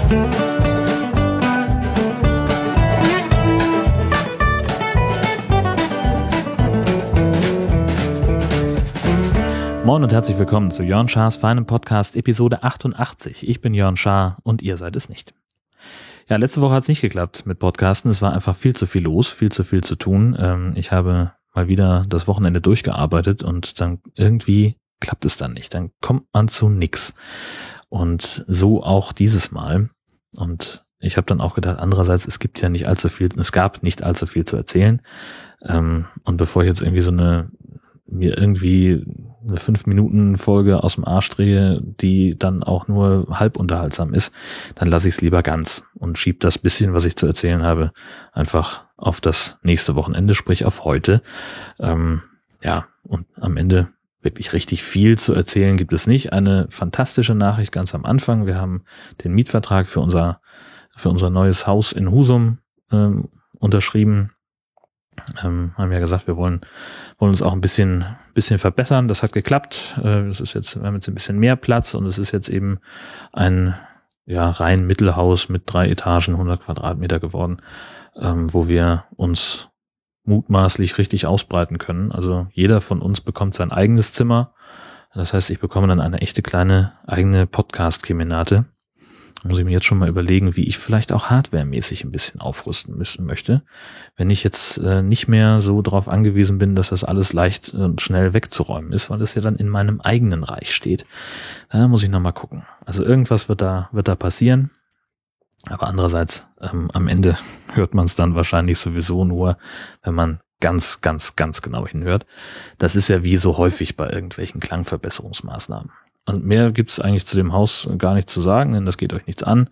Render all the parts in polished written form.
Moin und herzlich willkommen zu Jörn Schars feinem Podcast Episode 88. Ich bin Jörn Schaar und ihr seid es nicht. Ja, letzte Woche hat es nicht geklappt mit Podcasten. Es war einfach viel zu viel los, viel zu viel zu tun. Ich habe mal wieder das Wochenende durchgearbeitet und dann irgendwie klappt es dann nicht. Dann kommt man zu nix. Und so auch dieses Mal. Und ich habe dann auch gedacht, andererseits, es gab nicht allzu viel zu erzählen. Und bevor ich jetzt irgendwie mir irgendwie eine 5-Minuten-Folge aus dem Arsch drehe, die dann auch nur halb unterhaltsam ist, dann lasse ich es lieber ganz und schiebe das bisschen, was ich zu erzählen habe, einfach auf das nächste Wochenende, sprich auf heute. Und am Ende wirklich richtig viel zu erzählen gibt es nicht. Eine fantastische Nachricht ganz am Anfang. Wir haben den Mietvertrag für unser neues Haus in Husum unterschrieben. Haben ja gesagt, wir wollen uns auch ein bisschen verbessern. Das hat geklappt. Wir haben jetzt ein bisschen mehr Platz und es ist jetzt eben ein rein Mittelhaus mit 3 Etagen, 100 Quadratmeter geworden, wo wir uns mutmaßlich richtig ausbreiten können. Also jeder von uns bekommt sein eigenes Zimmer. Das heißt, ich bekomme dann eine echte kleine eigene Podcast-Kemenate. Muss ich mir jetzt schon mal überlegen, wie ich vielleicht auch hardwaremäßig ein bisschen aufrüsten müssen möchte, wenn ich jetzt nicht mehr so darauf angewiesen bin, dass das alles leicht und schnell wegzuräumen ist, weil es ja dann in meinem eigenen Reich steht. Da muss ich noch mal gucken. Also irgendwas wird da passieren, aber andererseits am Ende hört man es dann wahrscheinlich sowieso nur, wenn man ganz, ganz, ganz genau hinhört. Das ist ja wie so häufig bei irgendwelchen Klangverbesserungsmaßnahmen. Und mehr gibt es eigentlich zu dem Haus gar nicht zu sagen, denn das geht euch nichts an.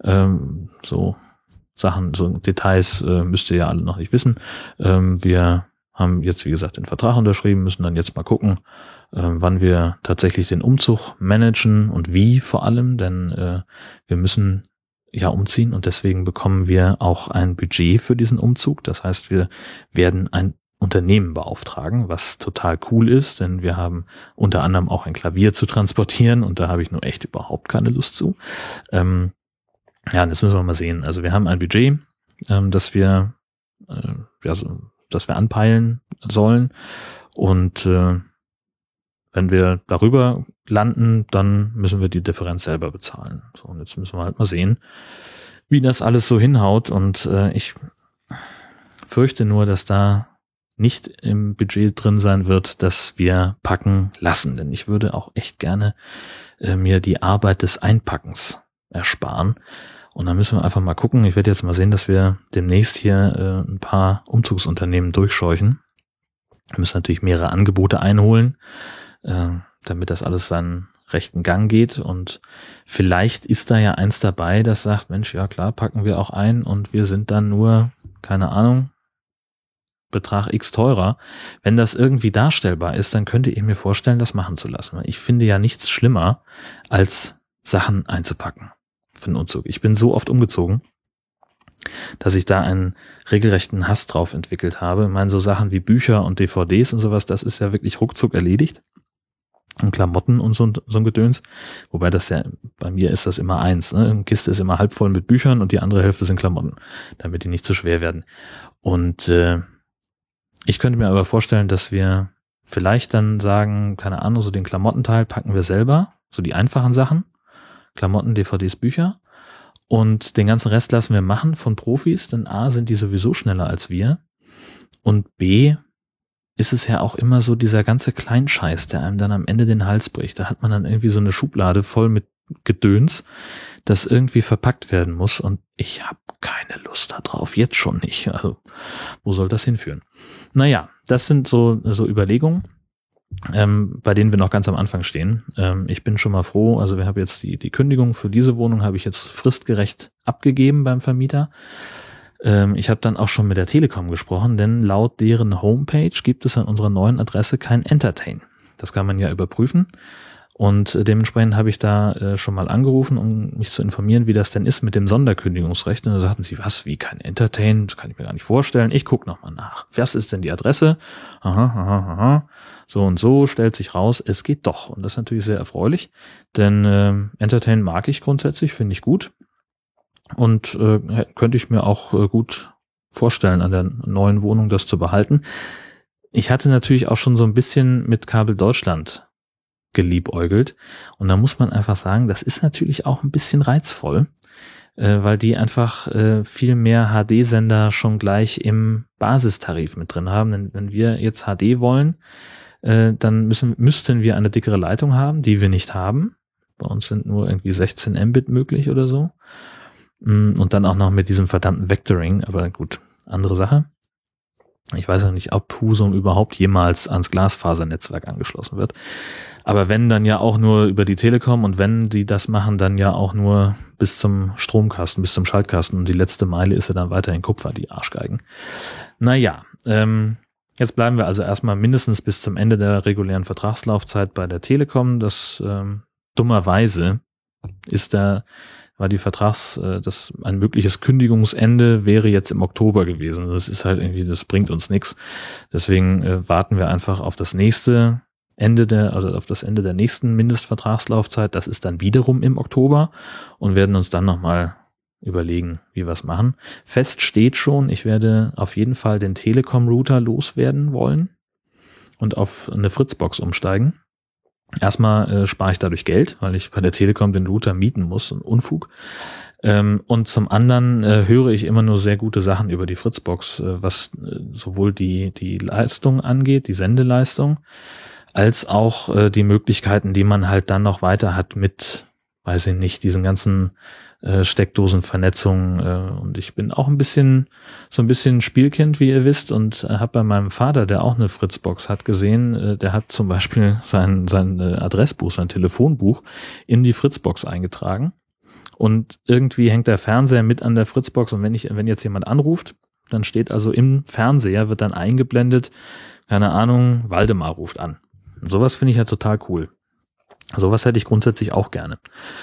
So Sachen, so Details müsst ihr ja alle noch nicht wissen. Wir haben jetzt, wie gesagt, den Vertrag unterschrieben, müssen dann jetzt mal gucken, wann wir tatsächlich den Umzug managen und wie vor allem, denn wir müssen ja umziehen und deswegen bekommen wir auch ein Budget für diesen Umzug. Das heißt, wir werden ein Unternehmen beauftragen, was total cool ist, denn wir haben unter anderem auch ein Klavier zu transportieren und da habe ich nur echt überhaupt keine Lust zu. Das müssen wir mal sehen. Also wir haben ein Budget, das wir anpeilen sollen und wenn wir darüber landen, dann müssen wir die Differenz selber bezahlen. So, und jetzt müssen wir halt mal sehen, wie das alles so hinhaut und ich fürchte nur, dass da nicht im Budget drin sein wird, dass wir packen lassen. Denn ich würde auch echt gerne mir die Arbeit des Einpackens ersparen. Und dann müssen wir einfach mal gucken. Ich werde jetzt mal sehen, dass wir demnächst hier ein paar Umzugsunternehmen durchscheuchen. Wir müssen natürlich mehrere Angebote einholen, damit das alles seinen rechten Gang geht. Und vielleicht ist da ja eins dabei, das sagt, Mensch, ja klar, packen wir auch ein und wir sind dann nur, keine Ahnung, Betrag X teurer. Wenn das irgendwie darstellbar ist, dann könnte ich mir vorstellen, das machen zu lassen. Ich finde ja nichts schlimmer, als Sachen einzupacken für einen Umzug. Ich bin so oft umgezogen, dass ich da einen regelrechten Hass drauf entwickelt habe. Ich meine, so Sachen wie Bücher und DVDs und sowas, das ist ja wirklich ruckzuck erledigt. Und Klamotten und so ein Gedöns. Wobei das ja, bei mir ist das immer eins. Ne? Eine Kiste ist immer halb voll mit Büchern und die andere Hälfte sind Klamotten, damit die nicht zu schwer werden. Und ich könnte mir aber vorstellen, dass wir vielleicht dann sagen, keine Ahnung, so den Klamottenteil packen wir selber, so die einfachen Sachen, Klamotten, DVDs, Bücher und den ganzen Rest lassen wir machen von Profis, denn A, sind die sowieso schneller als wir und B, ist es ja auch immer so dieser ganze Kleinscheiß, der einem dann am Ende den Hals bricht. Da hat man dann irgendwie so eine Schublade voll mit Gedöns, das irgendwie verpackt werden muss und ich habe keine Lust da drauf, jetzt schon nicht. Also, wo soll das hinführen? Naja, das sind so Überlegungen, bei denen wir noch ganz am Anfang stehen. Ich bin schon mal froh, also wir haben jetzt die Kündigung für diese Wohnung habe ich jetzt fristgerecht abgegeben beim Vermieter. Ich habe dann auch schon mit der Telekom gesprochen, denn laut deren Homepage gibt es an unserer neuen Adresse kein Entertain. Das kann man ja überprüfen. Und dementsprechend habe ich da schon mal angerufen, um mich zu informieren, wie das denn ist mit dem Sonderkündigungsrecht. Und da sagten sie, was, wie kein Entertain? Das kann ich mir gar nicht vorstellen. Ich gucke nochmal nach. Was ist denn die Adresse? Aha. So und so stellt sich raus, es geht doch. Und das ist natürlich sehr erfreulich, denn Entertain mag ich grundsätzlich, finde ich gut. Und könnte ich mir auch gut vorstellen, an der neuen Wohnung das zu behalten. Ich hatte natürlich auch schon so ein bisschen mit Kabel Deutschland geliebäugelt. Und da muss man einfach sagen, das ist natürlich auch ein bisschen reizvoll, weil die einfach viel mehr HD-Sender schon gleich im Basistarif mit drin haben. Denn wenn wir jetzt HD wollen, dann müssten wir eine dickere Leitung haben, die wir nicht haben. Bei uns sind nur irgendwie 16 Mbit möglich oder so. Und dann auch noch mit diesem verdammten Vectoring, aber gut, andere Sache. Ich weiß auch nicht, ob Husum überhaupt jemals ans Glasfasernetzwerk angeschlossen wird. Aber wenn, dann ja auch nur über die Telekom, und wenn die das machen, dann ja auch nur bis zum Stromkasten, bis zum Schaltkasten, und die letzte Meile ist ja dann weiterhin Kupfer, die Arschgeigen. Naja, jetzt bleiben wir also erstmal mindestens bis zum Ende der regulären Vertragslaufzeit bei der Telekom. Das dummerweise war ein mögliches Kündigungsende wäre jetzt im Oktober gewesen. Das ist halt irgendwie, das bringt uns nichts. Deswegen warten wir einfach auf das Ende der nächsten Mindestvertragslaufzeit. Das ist dann wiederum im Oktober, und werden uns dann nochmal überlegen, wie wir es machen. Fest steht schon, ich werde auf jeden Fall den Telekom-Router loswerden wollen und auf eine Fritzbox umsteigen. Erstmal spare ich dadurch Geld, weil ich bei der Telekom den Router mieten muss, ein Unfug. Und zum anderen höre ich immer nur sehr gute Sachen über die Fritzbox, was sowohl die Leistung angeht, die Sendeleistung, als auch die Möglichkeiten, die man halt dann noch weiter hat mit, weiß ich nicht, diesen ganzen Steckdosenvernetzungen. Und ich bin auch so ein bisschen Spielkind, wie ihr wisst, und habe bei meinem Vater, der auch eine Fritzbox hat, gesehen, der hat zum Beispiel sein Adressbuch, sein Telefonbuch in die Fritzbox eingetragen. Und irgendwie hängt der Fernseher mit an der Fritzbox, und wenn jetzt jemand anruft, dann steht also im Fernseher, wird dann eingeblendet, keine Ahnung, Waldemar ruft an. Und sowas finde ich ja total cool. Sowas hätte ich grundsätzlich auch gerne.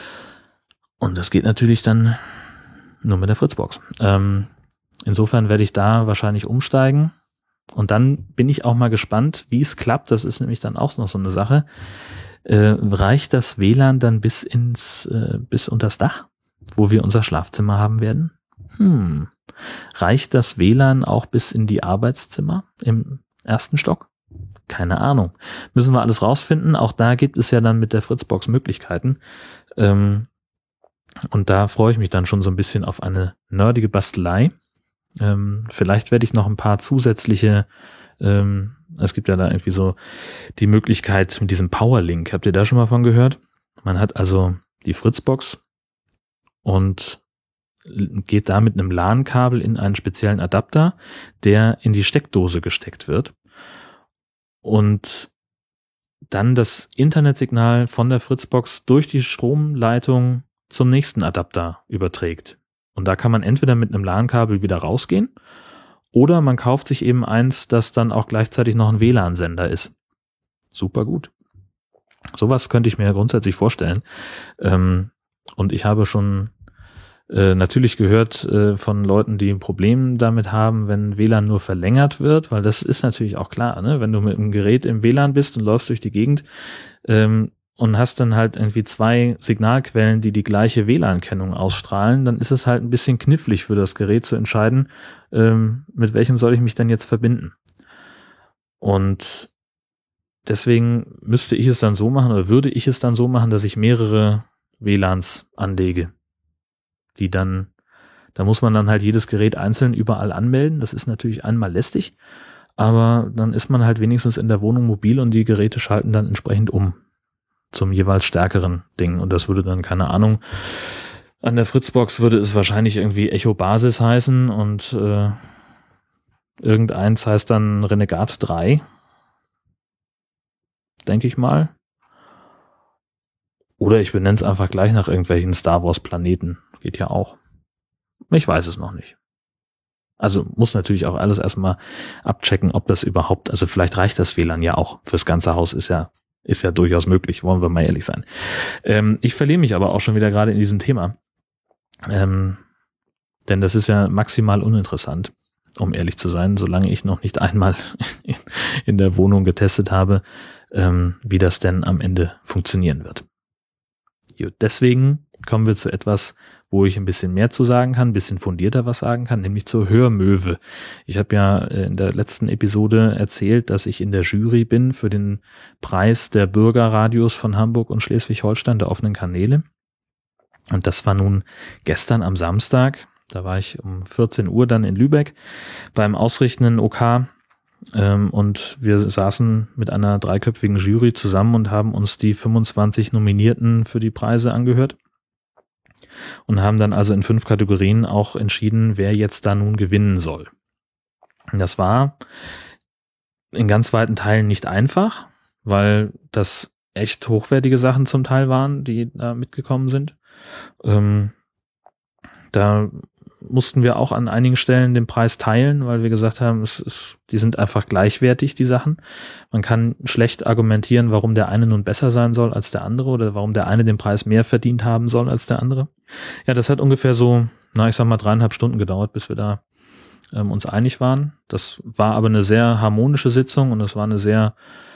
Und das geht natürlich dann nur mit der Fritzbox. Insofern werde ich da wahrscheinlich umsteigen. Und dann bin ich auch mal gespannt, wie es klappt. Das ist nämlich dann auch noch so eine Sache. Reicht das WLAN dann bis unters Dach, wo wir unser Schlafzimmer haben werden? Reicht das WLAN auch bis in die Arbeitszimmer im ersten Stock? Keine Ahnung. Müssen wir alles rausfinden. Auch da gibt es ja dann mit der Fritzbox Möglichkeiten. Und da freue ich mich dann schon so ein bisschen auf eine nerdige Bastelei. Vielleicht werde ich noch ein paar zusätzliche, es gibt ja da irgendwie so die Möglichkeit mit diesem Powerlink. Habt ihr da schon mal von gehört? Man hat also die Fritzbox und geht da mit einem LAN-Kabel in einen speziellen Adapter, der in die Steckdose gesteckt wird. Und dann das Internetsignal von der Fritzbox durch die Stromleitung zum nächsten Adapter überträgt. Und da kann man entweder mit einem LAN-Kabel wieder rausgehen, oder man kauft sich eben eins, das dann auch gleichzeitig noch ein WLAN-Sender ist. Super gut. Sowas könnte ich mir grundsätzlich vorstellen. Und ich habe schon natürlich gehört von Leuten, die ein Problem damit haben, wenn WLAN nur verlängert wird, weil das ist natürlich auch klar, ne? Wenn du mit einem Gerät im WLAN bist und läufst durch die Gegend und hast dann halt irgendwie 2 Signalquellen, die gleiche WLAN-Kennung ausstrahlen, dann ist es halt ein bisschen knifflig für das Gerät zu entscheiden, mit welchem soll ich mich denn jetzt verbinden. Und deswegen müsste ich es dann so machen, oder würde ich es dann so machen, dass ich mehrere WLANs anlege, die dann, da muss man dann halt jedes Gerät einzeln überall anmelden. Das ist natürlich einmal lästig, aber dann ist man halt wenigstens in der Wohnung mobil und die Geräte schalten dann entsprechend um zum jeweils stärkeren Ding. Und das würde dann, keine Ahnung, an der Fritzbox würde es wahrscheinlich irgendwie Echo Basis heißen und irgendeins heißt dann Renegade 3, denke ich mal. Oder ich benenne es einfach gleich nach irgendwelchen Star Wars Planeten. Geht ja auch. Ich weiß es noch nicht. Also muss natürlich auch alles erstmal abchecken, ob das überhaupt, also vielleicht reicht das WLAN ja auch fürs ganze Haus, ist ja durchaus möglich, wollen wir mal ehrlich sein. Ich verliere mich aber auch schon wieder gerade in diesem Thema. Denn das ist ja maximal uninteressant, um ehrlich zu sein, solange ich noch nicht einmal in der Wohnung getestet habe, wie das denn am Ende funktionieren wird. Gut, deswegen kommen wir zu etwas, wo ich ein bisschen mehr zu sagen kann, ein bisschen fundierter was sagen kann, nämlich zur Hörmöwe. Ich habe ja in der letzten Episode erzählt, dass ich in der Jury bin für den Preis der Bürgerradios von Hamburg und Schleswig-Holstein, der offenen Kanäle. Und das war nun gestern am Samstag. Da war ich um 14 Uhr dann in Lübeck beim ausrichtenden OK. Und wir saßen mit einer 3-köpfigen Jury zusammen und haben uns die 25 Nominierten für die Preise angehört und haben dann also in 5 Kategorien auch entschieden, wer jetzt da nun gewinnen soll. Und das war in ganz weiten Teilen nicht einfach, weil das echt hochwertige Sachen zum Teil waren, die da mitgekommen sind. Da mussten wir auch an einigen Stellen den Preis teilen, weil wir gesagt haben, die sind einfach gleichwertig, die Sachen. Man kann schlecht argumentieren, warum der eine nun besser sein soll als der andere oder warum der eine den Preis mehr verdient haben soll als der andere. Ja, das hat ungefähr so, ich sag mal 3,5 Stunden gedauert, bis wir da uns einig waren. Das war aber eine sehr harmonische Sitzung und es war eine sehr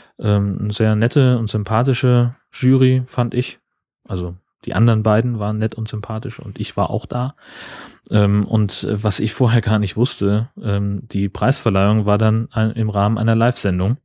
nette und sympathische Jury, fand ich. Also die anderen beiden waren nett und sympathisch und ich war auch da. Und was ich vorher gar nicht wusste, die Preisverleihung war dann im Rahmen einer Live-Sendung,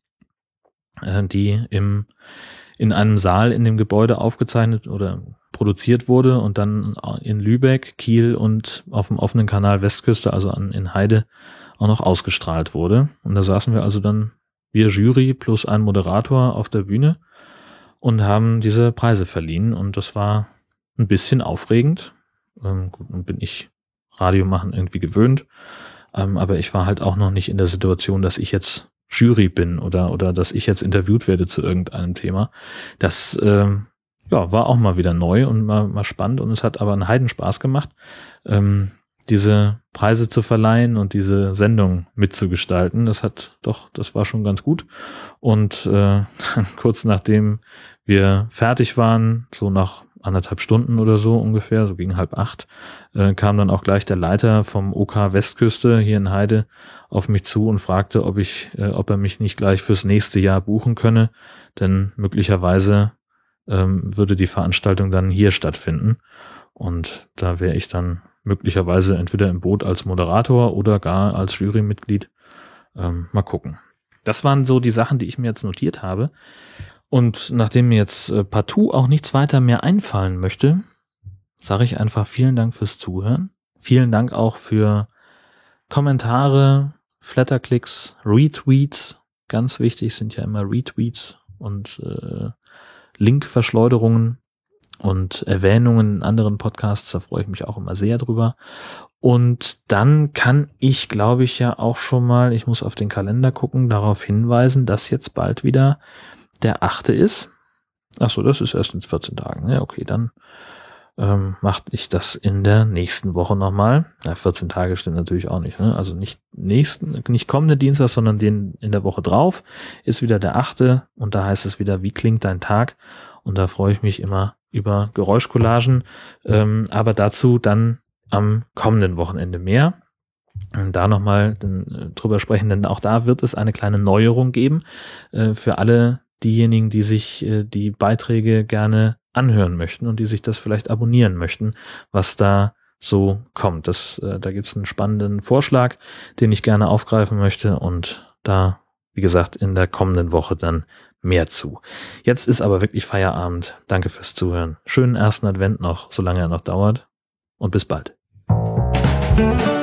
die in einem Saal in dem Gebäude aufgezeichnet oder produziert wurde und dann in Lübeck, Kiel und auf dem offenen Kanal Westküste, also in Heide, auch noch ausgestrahlt wurde. Und da saßen wir also dann, wir Jury plus ein Moderator auf der Bühne und haben diese Preise verliehen und das war ein bisschen aufregend. Gut, nun bin ich Radio machen irgendwie gewöhnt, aber ich war halt auch noch nicht in der Situation, dass ich jetzt Jury bin oder dass ich jetzt interviewt werde zu irgendeinem Thema. Das war auch mal wieder neu und mal spannend und es hat aber einen Heidenspaß gemacht, diese Preise zu verleihen und diese Sendung mitzugestalten. Das war schon ganz gut. Und kurz nachdem wir fertig waren, so nach 1,5 Stunden oder so ungefähr, so gegen 7:30, kam dann auch gleich der Leiter vom OK Westküste hier in Heide auf mich zu und fragte, ob er mich nicht gleich fürs nächste Jahr buchen könne, denn möglicherweise würde die Veranstaltung dann hier stattfinden. Und da wäre ich dann möglicherweise entweder im Boot als Moderator oder gar als Jurymitglied. Mal gucken. Das waren so die Sachen, die ich mir jetzt notiert habe. Und nachdem mir jetzt partout auch nichts weiter mehr einfallen möchte, sage ich einfach vielen Dank fürs Zuhören. Vielen Dank auch für Kommentare, Flatterklicks, Retweets. Ganz wichtig sind ja immer Retweets und Linkverschleuderungen und Erwähnungen in anderen Podcasts, da freue ich mich auch immer sehr drüber. Und dann kann ich, glaube ich, ja auch schon mal, ich muss auf den Kalender gucken, darauf hinweisen, dass jetzt bald wieder der 8. ist. Achso, das ist erst in 14 Tagen. Ja, okay, dann mache ich das in der nächsten Woche nochmal. Ja, 14 Tage stimmt natürlich auch nicht, ne? Also nicht kommenden Dienstag, sondern den in der Woche drauf ist wieder der 8. Und da heißt es wieder, wie klingt dein Tag? Und da freue ich mich immer über Geräuschcollagen, aber dazu dann am kommenden Wochenende mehr. Und da nochmal drüber sprechen, denn auch da wird es eine kleine Neuerung geben für alle diejenigen, die sich die Beiträge gerne anhören möchten und die sich das vielleicht abonnieren möchten, was da so kommt. Da gibt es einen spannenden Vorschlag, den ich gerne aufgreifen möchte und da, wie gesagt, in der kommenden Woche dann mehr zu. Jetzt ist aber wirklich Feierabend. Danke fürs Zuhören. Schönen ersten Advent noch, solange er noch dauert und bis bald.